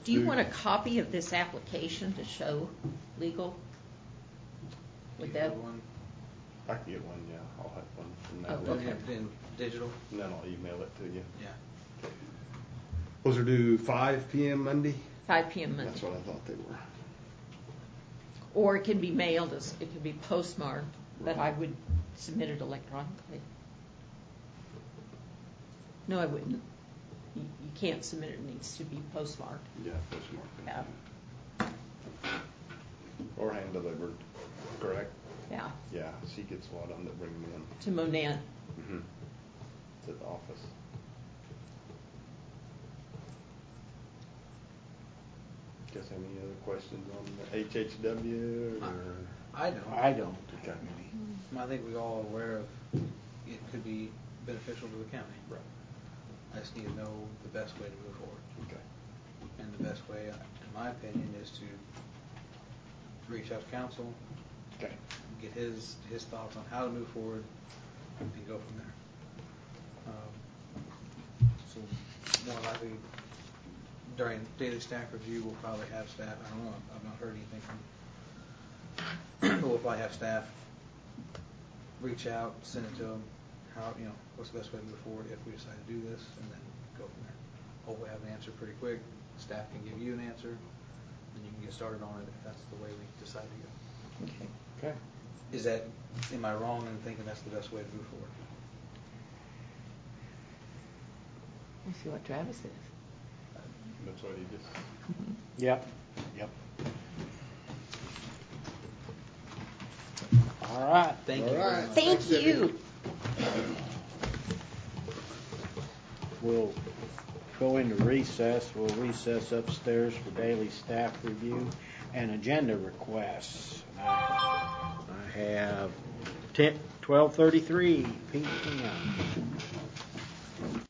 Do you want a copy of this application to show legal? Would that? One? I can get one, yeah. I'll have one from now. Oh, okay. In digital? And then I'll email it to you. Yeah. Those are due 5 p.m. Monday? 5 p.m. Monday. That's what I thought they were. Or it can be mailed, it can be postmarked, but I would submit it electronically. No, I wouldn't. You can't submit it. It needs to be postmarked. Yeah, postmark. Yeah. Or hand delivered, correct? Yeah. Yeah, she gets a lot of them that bring them in. To Monette. Mm-hmm. To the office. Guess any other questions on the HHW? Or? I don't. I don't. Okay. I think we're all aware of it could be beneficial to the county. Right. I just need to know the best way to move forward. Okay. And the best way, in my opinion, is to reach out to council, Okay. get his thoughts on how to move forward, and go from there. So more likely during daily staff review, we'll probably have staff. I don't know. I've not heard anything from. But we'll probably have staff reach out, send it to them. How what's the best way to move forward if we decide to do this, and then go from there. Hopefully, have an answer pretty quick. Staff can give you an answer, and you can get started on it if that's the way we decide to go. Okay. Okay. Am I wrong in thinking that's the best way to move forward? We'll see what Travis says. That's what he just. Yep. All right. Thank you. All right. Thank you. We'll go into recess. We'll recess upstairs for daily staff review and agenda requests. I have 12:33 p.m.